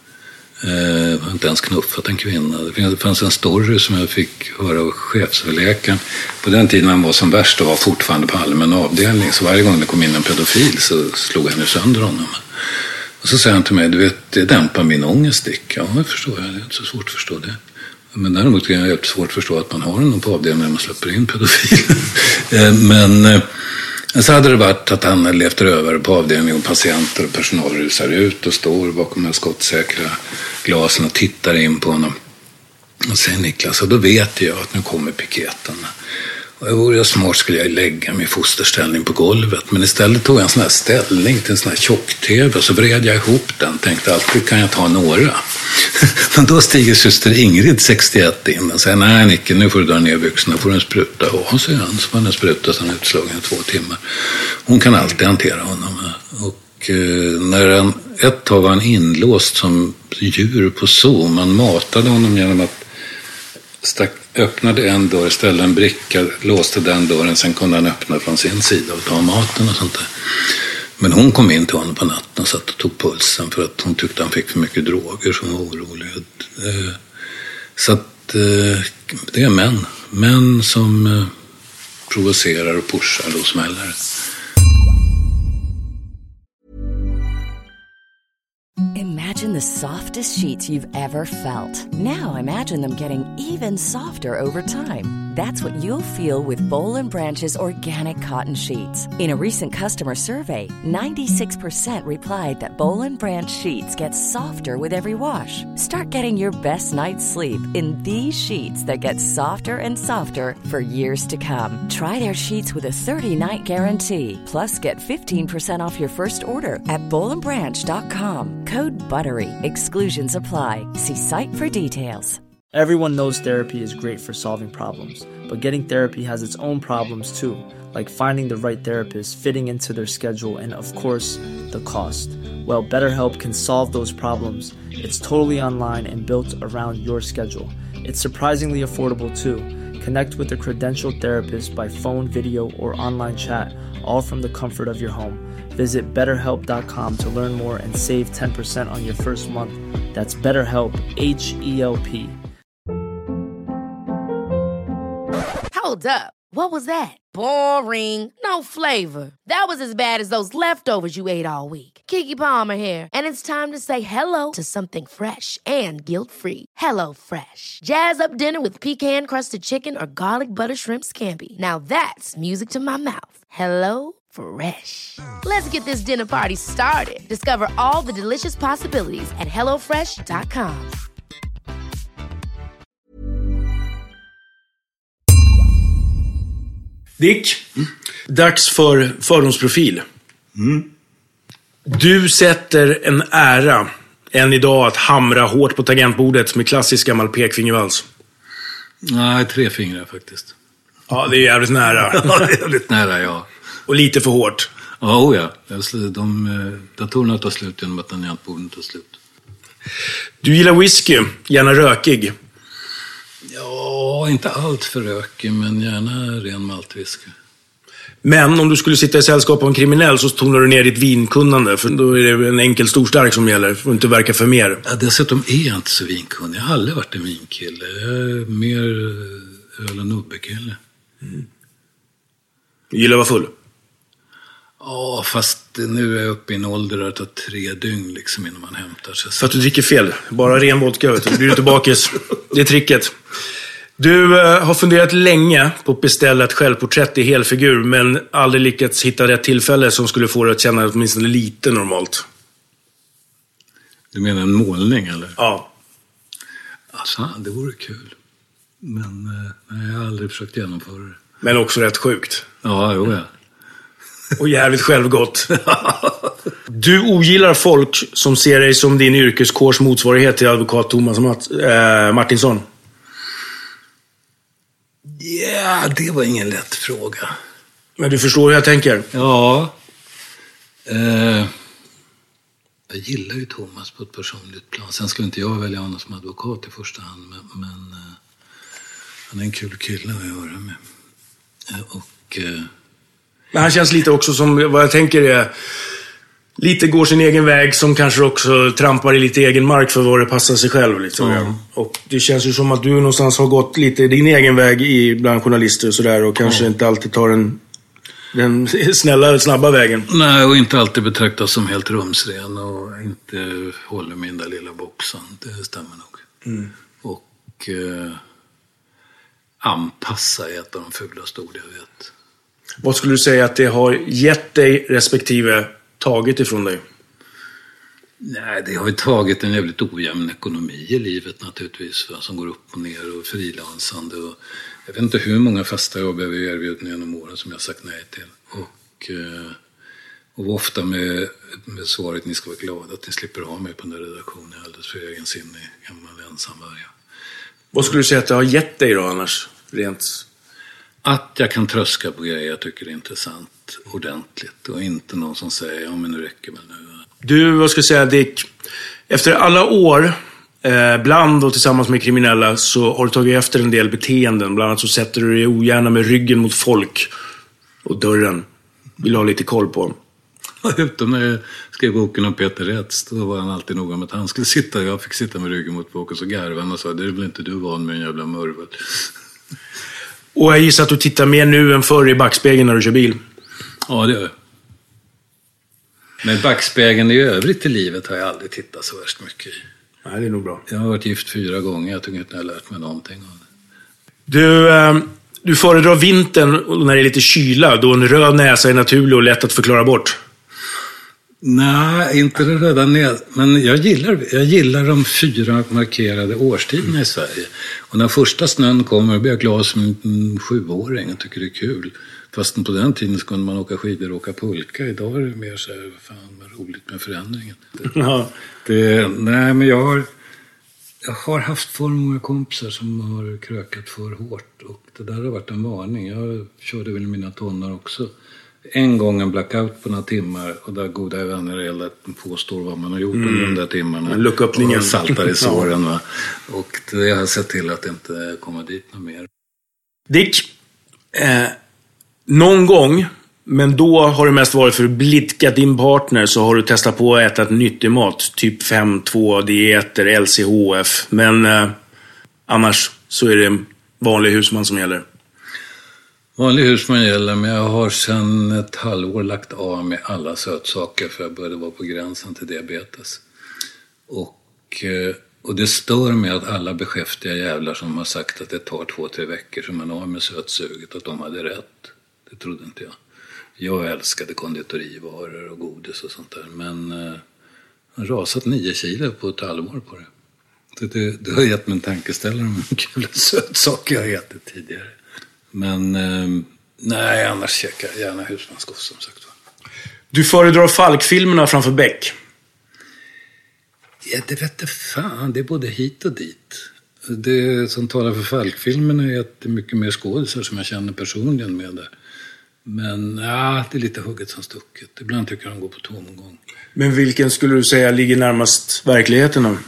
I: Jag har inte ens knuffat en kvinna. Det fanns en story som jag fick höra av chefsöverläkaren. På den tiden han var som värst och var fortfarande på allmän avdelning. Så varje gång det kom in en pedofil så slog han ju sönder honom. Och så säger han till mig, du vet, det dämpar min ångeststick. Ja, det förstår jag. Det är inte så svårt att förstå det. Men däremot är det helt svårt att förstå att man har någon på avdelningen när man släpper in pedofil. Men så hade det varit att han levt över på avdelningen och patienter och personal rusar ut och står bakom de skottsäkra glasen och tittar in på honom. Och säger Niklas, och då vet jag att nu kommer piketen. Och vore jag smart skulle jag lägga mig i fosterställning på golvet. Men istället tog jag en sån här ställning till en sån här tjock-tv och så vred jag ihop den. Tänkte alltid kan jag ta några. Men då stiger syster Ingrid 61 in och säger, nej Nicke, nu får du dra ner byxorna, får du en spruta. Ja, säger han, så får han en spruta, så han är utslagen i 2 timmar. Hon kan alltid hantera honom. Och när han ett tag var han inlåst som djur på zoo. Man matade honom genom att öppnade en dörr, ställde en bricka, låste den dörren, sen kunde han öppna från sin sida och ta maten och sånt där. Men hon kom in till honom på natten och satt och tog pulsen för att hon tyckte han fick för mycket droger, som var orolig. Så att det är män som provocerar och pushar, då smäller det.
J: Imagine the softest sheets you've ever felt. Now imagine them getting even softer over time. That's what you'll feel with Boll & Branch's organic cotton sheets. In a recent customer survey, 96% replied that Boll & Branch sheets get softer with every wash. Start getting your best night's sleep in these sheets that get softer and softer for years to come. Try their sheets with a 30-night guarantee. Plus, get 15% off your first order at bollandbranch.com. Code BUTTERY. Exclusions apply. See site for details.
K: Everyone knows therapy is great for solving problems, but getting therapy has its own problems too, like finding the right therapist, fitting into their schedule, and of course, the cost. Well, BetterHelp can solve those problems. It's totally online and built around your schedule. It's surprisingly affordable too. Connect with a credentialed therapist by phone, video, or online chat, all from the comfort of your home. Visit BetterHelp.com to learn more and save 10% on your first month. That's BetterHelp, H-E-L-P.
D: Hold up. What was that? Boring. No flavor. That was as bad as those leftovers you ate all week. Keke Palmer here, and it's time to say hello to something fresh and guilt-free. Hello Fresh. Jazz up dinner with pecan-crusted chicken or garlic butter shrimp scampi. Now that's music to my mouth. Hello Fresh. Let's get this dinner party started. Discover all the delicious possibilities at hellofresh.com.
H: Dick, dags för fördomsprofil. Du sätter en ära än idag att hamra hårt på tangentbordet med klassisk gammal pekfingervals.
I: Nej, 3 fingrar faktiskt.
H: Ja, det är jävligt nära.
I: Ja, det är jävligt nära, ja.
H: Och lite för hårt.
I: Ja, ja. Datorerna tar slut genom att tangentborden tar slut.
H: Du gillar whisky, gärna rökig.
I: Ja, inte allt för rökig, men gärna ren maltwhisky.
H: Men om du skulle sitta i sällskap av en kriminell så tonar du ner ditt vinkunnande. För då är det en enkel storstark som gäller. För att inte verka för mer.
I: Ja, dessutom är jag inte så vinkunnig. Jag har aldrig varit en vinkille. Jag är mer öl- och nubbekille.
H: Du gillar att vara full?
I: Ja, fast nu är jag uppe i en ålder där det tar 3 dygn liksom innan man hämtar sig.
H: För att du dricker fel. Bara ren vodka, vet du. Blir du inte bakis. Det är tricket. Du har funderat länge på att beställa ett självporträtt i helfigur, men aldrig lyckats hitta rätt tillfälle som skulle få dig att känna åtminstone lite normalt.
I: Du menar en målning, eller?
H: Ja.
I: Alltså, det vore kul. Men nej, jag har aldrig försökt genomföra det.
H: Men också rätt sjukt.
I: Ja, jo, ja.
H: Och jävligt självgott. Du ogillar folk som ser dig som din yrkeskårs motsvarighet till advokat Thomas Martinsson.
I: Ja, det var ingen lätt fråga.
H: Men du förstår hur jag tänker?
I: Ja. Jag gillar ju Thomas på ett personligt plan. Sen skulle inte jag välja honom som advokat i första hand. Men han är en kul kille att göra med.
H: Men han känns lite också som, vad jag tänker är, lite går sin egen väg, som kanske också trampar i lite egen mark för vad det passar sig själv. Liksom. Och det känns ju som att du någonstans har gått lite din egen väg bland journalister och sådär, och kanske inte alltid tar den snälla, snabba vägen.
I: Nej, och inte alltid betraktas som helt rumsren och inte håller med den där lilla boxen. Det stämmer nog. Och anpassa är ett av de fulaste ord jag vet.
H: Vad skulle du säga att det har gett dig respektive tagit ifrån dig?
I: Nej, det har ju tagit en jävligt ojämn ekonomi i livet naturligtvis, som går upp och ner, och frilansande. Och jag vet inte hur många fasta jobb jag har erbjudit genom åren som jag har sagt nej till. Och ofta med svaret: ni ska vara glada att ni slipper ha mig på den där redaktionen. Jag är alldeles för egensinnig, gammal ensamvarg.
H: Vad skulle du säga att det har gett dig då annars? Rent...
I: Att jag kan tröska på grejer jag tycker är intressant ordentligt, och inte någon som säger ja men nu räcker väl nu.
H: Du, vad ska jag säga Dick? Efter alla år bland och tillsammans med kriminella så har du tagit efter en del beteenden. Bland annat så sätter du dig ogärna med ryggen mot folk och dörren. Vill ha lite koll på.
I: Utom när jag skrev boken om Peter Rätz, då var han alltid noga med att han skulle sitta. Jag fick sitta med ryggen mot folk, och så garvan och sa: det är väl inte du van med en jävla murvel.
H: Och jag gissar att du tittar mer nu än förr i backspegeln när du kör bil.
I: Ja, det gör jag. Men backspegeln i övrigt i livet har jag aldrig tittat så värst mycket i.
H: Nej, det är nog bra.
I: Jag har varit gift 4 gånger. Jag tycker inte jag har lärt mig någonting av det.
H: Du föredrar vintern när det är lite kyla, då en röd näsa är naturlig och lätt att förklara bort.
I: Nej, inte det röda näsan. Men jag gillar de 4 markerade årstiderna i Sverige. Och när första snön kommer blir jag glad som en 7-åring och tycker det är kul. Fast på den tiden kunde man åka skidor och åka pulka. Idag är det mer så här, fan vad roligt med förändringen.
H: Ja.
I: Nej, men jag har haft för många kompisar som har krökat för hårt. Och det där har varit en varning. Jag körde väl mina tonår också. En gång en blackout på några timmar. Och där goda vänner hela påstår vad man har gjort under de där timmarna.
H: Lucköppningen.
I: Och saltar i såren. Va? Och jag har sett till att inte komma dit något mer.
H: Dick, någon gång, men då har det mest varit för att blidka din partner, så har du testat på att äta ett nyttig mat. Typ 5-2-dieter, LCHF. Men annars så är det en vanlig husman som gäller.
I: Vanlig husman gäller, men jag har sedan ett halvår lagt av med alla sötsaker för jag började vara på gränsen till diabetes. Och det stör mig att alla beskäftiga jävlar som har sagt att det tar 2-3 veckor som man har med sötsuget, att de hade rätt. Det trodde inte jag. Jag älskade konditorivaror och godis och sånt där, men jag har rasat 9 kilo på ett halvår på det. Det har gett mig en tankeställare om hur kul sötsaker jag har ätit tidigare. Men nej, annars käkar jag gärna husmanskost som sagt.
H: Du föredrar Falk-filmerna framför Beck?
I: Ja, det vet jag fan. Det är både hit och dit. Det som talar för Falk-filmerna är att det är mycket mer skådisar som jag känner personligen med det. Men ja, det är lite hugget som stucket. Ibland tycker jag de går på tomgång.
H: Men vilken skulle du säga ligger närmast verkligheten då?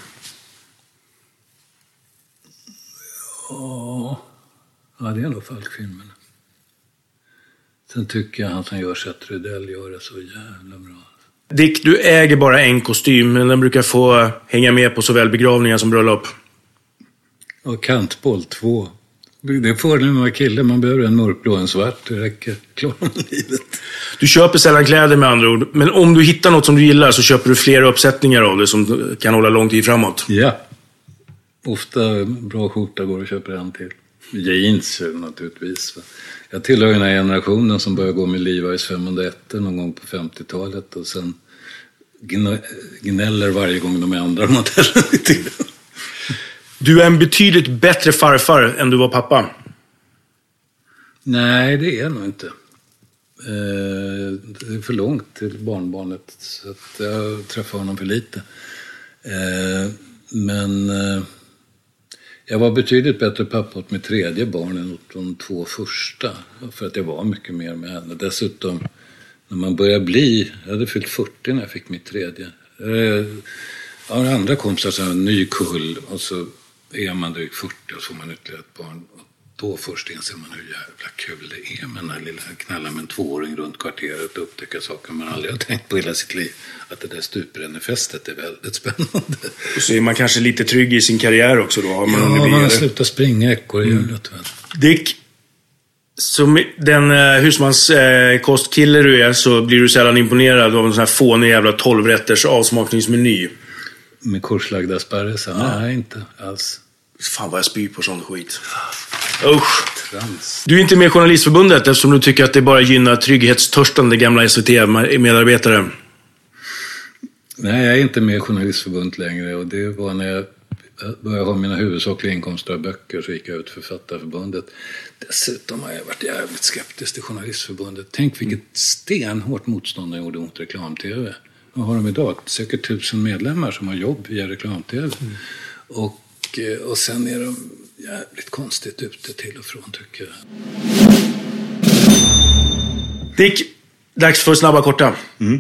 I: Ja, det är nog Falk-filmerna. Sen tycker jag han som gör Seth Rydell gör det så jävla bra.
H: Dick, du äger bara en kostym, men den brukar få hänga med på såväl begravningar som bröllop.
I: Och kantboll 2. Det är fördelen med kille, man behöver en mörkblå och en svart. Det räcker, klarar man livet.
H: Du köper sällan kläder med andra ord, men om du hittar något som du gillar så köper du flera uppsättningar av det som kan hålla lång tid framåt.
I: Ja. Ofta bra skjorta går och köper en till. Jeans naturligtvis. Jag tillhör den här generationen som började gå med Levi's 501 någon gång på 50-talet och sen gnäller varje gång de ändrar modellen i tiden.
H: Du är en betydligt bättre farfar än du var pappa.
I: Nej, det är jag nog inte. Det är för långt till barnbarnet så att jag träffar honom för lite. Men jag var betydligt bättre pappa åt mitt 3:e barn än åt de 2 första. För att jag var mycket mer med henne. Dessutom, när man börjar bli... Jag hade fyllt 40 när jag fick mitt 3:e. Jag har andra kompisar som en ny kull. Och så är man drygt 40 och så får man ytterligare ett barn. Och då först inser man hur jävla kul det är med den här lilla knallen med en 2-åring runt kvarteret och upptäcka saker man aldrig har tänkt på hela sitt liv. Att det där stuprännefestet är väldigt spännande. Och
H: så är man kanske lite trygg i sin karriär också då. Har man
I: man har slutat springa ekorrhjulet.
H: Dick, som den husmanskostkille du är så blir du sällan imponerad av en sån här fånig jävla 12-rätters avsmakningsmeny.
I: Med korslagda sparrisar? Ja. Nej, inte alls.
H: Fan vad jag spyr på sån skit. Usch. Trans. Du är inte med i Journalistförbundet eftersom du tycker att det bara gynnar trygghetstörstande gamla SVT-medarbetare.
I: Nej, jag är inte med i Journalistförbundet längre och det var när jag började ha mina huvudsakliga inkomster av böcker så gick jag ut Författarförbundet. Dessutom har jag varit jävligt skeptisk till Journalistförbundet. Tänk vilket stenhårt motstånd jag gjorde mot reklam-tv. Vad har de idag? Säkert 1000 medlemmar som har jobb via reklam-tv. Och sen är de jävligt konstigt ute till och från tycker jag.
H: Dick, dags för snabba korta.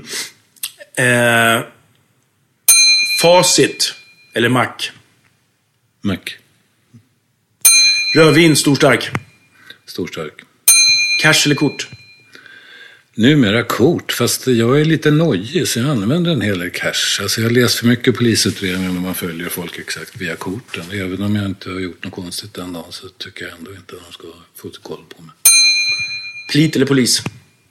H: Facit eller mack?
I: Mack.
H: Rödvin, storstark?
I: Storstark.
H: Cash eller kort?
I: Numera kort, fast jag är lite nojig så jag använder en hel del cash. Alltså jag läser för mycket polisutredningar när man följer folk exakt via korten. Även om jag inte har gjort något konstigt den dagen så tycker jag ändå inte att de ska få koll på mig.
H: Plit eller polis?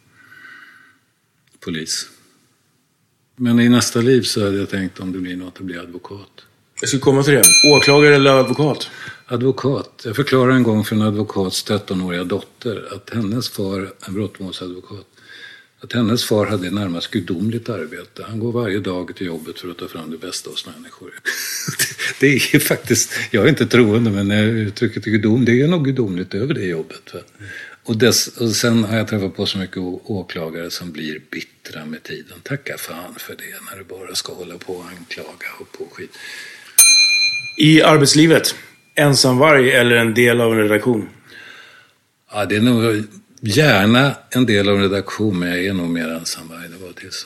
I: Polis. Men i nästa liv så hade jag tänkt om det blir något att bli advokat.
H: Jag ska komma till det. Åklagare eller advokat?
I: Advokat. Jag förklarade en gång för en advokats 13-åriga dotter att hennes far, en brottmålsadvokat, att hennes far hade närmast gudomligt arbete. Han går varje dag till jobbet för att ta fram det bästa hos människor. Det är faktiskt, jag är inte troende, men uttrycket gudom, det är nog gudomligt över det jobbet. Va? Och sen har jag träffat på så mycket åklagare som blir bittra med tiden. Tacka fan för det när du bara ska hålla på och anklaga och på skit.
H: I arbetslivet, ensamvarg eller en del av en redaktion?
I: Ja, det är nog gärna en del av en redaktion, men jag är nog mer ensamvarg. Det var det så.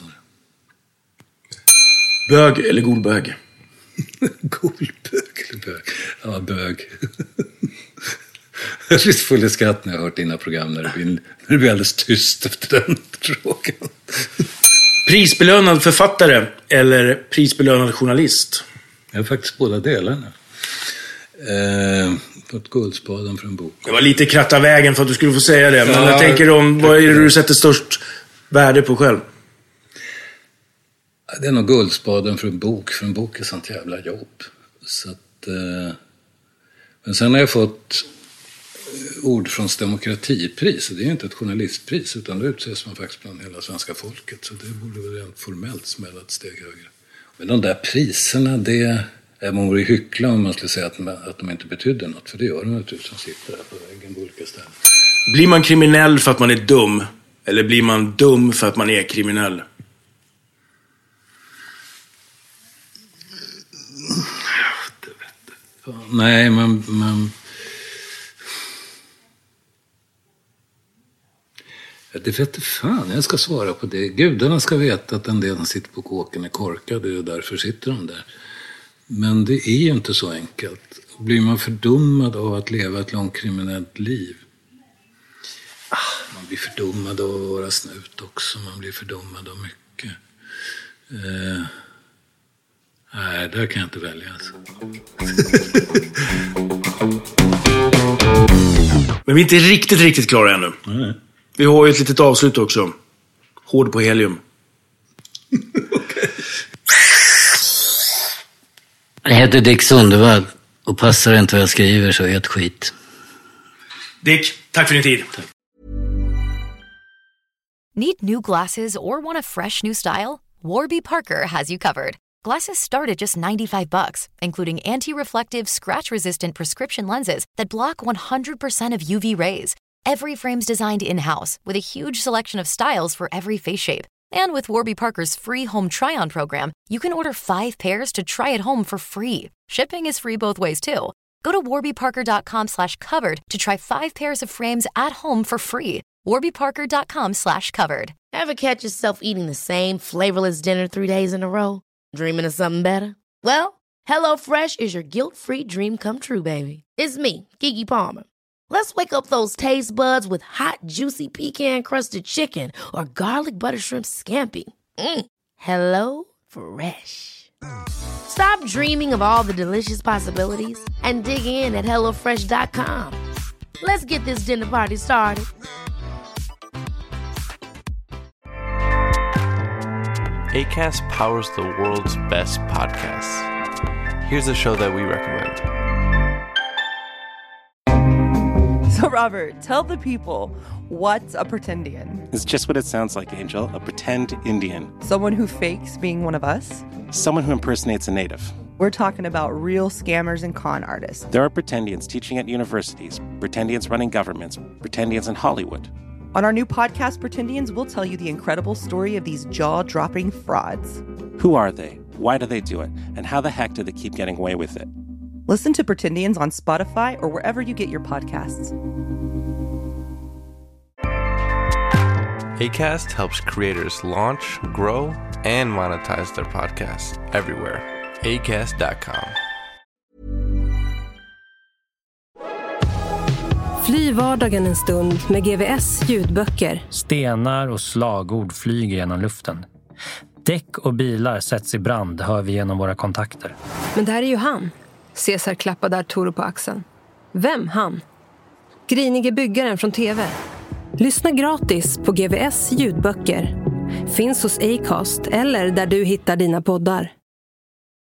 H: Bög eller golbög?
I: Golbög eller bög? Ja, bög. Jag är lite full i skratt när jag har hört dina program när det blir alldeles tyst efter den frågan.
H: Prisbelönad författare eller prisbelönad journalist?
I: Jag är faktiskt båda delarna. Fått Guldspaden för en bok.
H: Det var lite kratta vägen för att du skulle få säga det. Men jag tänker om, vad är det du sätter störst värde på själv?
I: Det är nog Guldspaden för en bok. För en bok är sånt jävla jobb. Så att, men sen har jag fått Ordfronts demokratipris. Det är inte ett journalistpris utan det utses man faktiskt bland hela svenska folket. Så det borde väl rent formellt smälla ett steg högre. Men de där priserna, man vore hyckla om man skulle säga att de inte betydde något. För det gör de naturligtvis som sitter där på väggen på olika ställen.
H: Blir man kriminell för att man är dum? Eller blir man dum för att man är kriminell?
I: Nej, man... Det vet fan, jag ska svara på det. Gudarna ska veta att en del som sitter på kåken är korkade och därför sitter de där. Men det är ju inte så enkelt. Blir man fördummad av att leva ett långt kriminellt liv? Man blir fördummad av att vara snut också. Man blir fördummad av mycket. Nej, där kan jag inte välja. Alltså.
H: Men vi är inte riktigt klara ännu.
I: Nej.
H: Vi har ju ett litet avslut också. Hård på helium.
I: Okay.
L: Jag heter Dick Sundevall och passar inte vad jag skriver så är ett skit.
H: Dick, tack för din tid.
I: Tack.
M: Need new glasses or want a fresh new style? Warby Parker has you covered. Glasses start at just $95, including anti-reflective, scratch-resistant prescription lenses that block 100% of UV rays. Every frame's designed in-house with a huge selection of styles for every face shape. And with Warby Parker's free home try-on program, you can order 5 pairs to try at home for free. Shipping is free both ways too. Go to warbyparker.com/covered to try 5 pairs of frames at home for free. warbyparker.com/covered.
D: Ever catch yourself eating the same flavorless dinner 3 days in a row? Dreaming of something better? Well, HelloFresh is your guilt-free dream come true, baby. It's me, Keke Palmer. Let's wake up those taste buds with hot, juicy pecan-crusted chicken or garlic butter shrimp scampi. Hello Fresh. Stop dreaming of all the delicious possibilities and dig in at HelloFresh.com. Let's get this dinner party started.
N: Acast powers the world's best podcasts. Here's a show that we recommend.
O: So, Robert, tell the people, what's a pretendian?
P: It's just what it sounds like, Angel. A pretend Indian.
O: Someone who fakes being one of us?
P: Someone who impersonates a native.
O: We're talking about real scammers and con artists.
P: There are pretendians teaching at universities, pretendians running governments, pretendians in Hollywood.
O: On our new podcast, Pretendians, we'll tell you the incredible story of these jaw-dropping frauds.
P: Who are they? Why do they do it? And how the heck do they keep getting away with it?
O: Listen to Pretendians on Spotify or wherever you get your podcasts.
N: Acast helps creators launch, grow, and monetize their podcasts everywhere. Acast.com.
A: Fly vardagen en stund med GVS ljudböcker.
B: Stenar och slagord flyger genom luften. Däck och bilar sätts i brand, hör vi genom våra kontakter.
A: Men det här är ju han. Cesar klappade Arturo på axeln. Vem han? Grinige byggaren från TV. Lyssna gratis på GVS ljudböcker. Finns hos Acast eller där du hittar dina poddar.